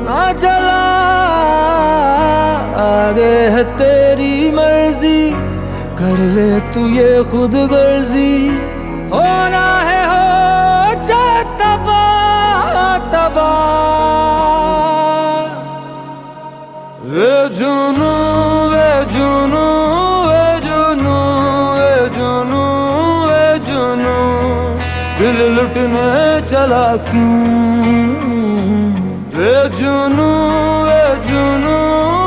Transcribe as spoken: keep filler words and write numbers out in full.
ना चला, आगे है तेरी मर्जी, कर ले तू ये खुद गर्जी। होना है हो जा तबाह तबाह। वे जुनू वे जुनू वे जुनू वे जुनू वे जुनू, दिल लुटने चला क्यों। वे जुनू वे जुनू